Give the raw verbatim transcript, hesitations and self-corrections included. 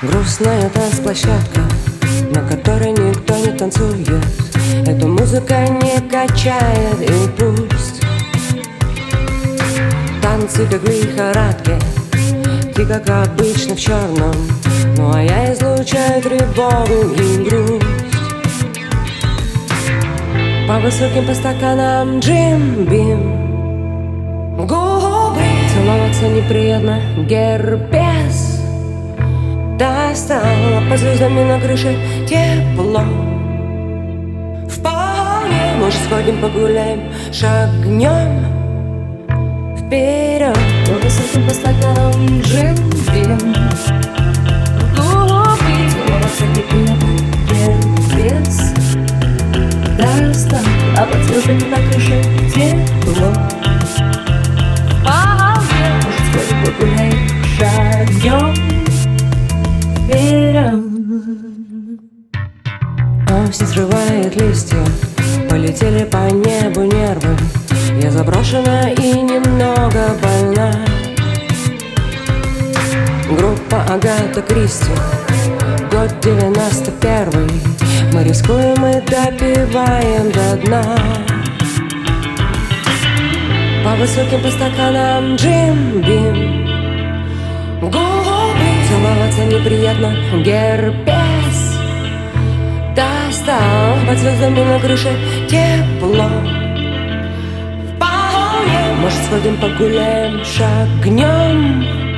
Грустная танцплощадка, на которой никто не танцует. Эта музыка не качает, и пусть танцы как в лихорадке, ты как обычно в черном. Ну а я излучаю тревогу и грусть. По высоким по стаканам джим-бим, губы целоваться неприятно, герпес достал, а по звездам на крыше тепло. Вполне, может, сходим погуляем, шагнем вперед. По высоким по стаканам джим-бим, губы целоваться неприятно, герпес достал, а под звездами на крыше тепло. Вполне, может, сходим погуляем, шагнем вперед. Осень срывает листья, полетели по небу нервы. Я заброшена и немного больна. Группа Агата Кристи, год девяносто первый. Мы рискуем и допиваем до дна. По высоким по стаканам джим-бим, губы целоваться неприятно, герпес достал, под звездами на крыше тепло. Вполне, может, сходим погуляем, шагнем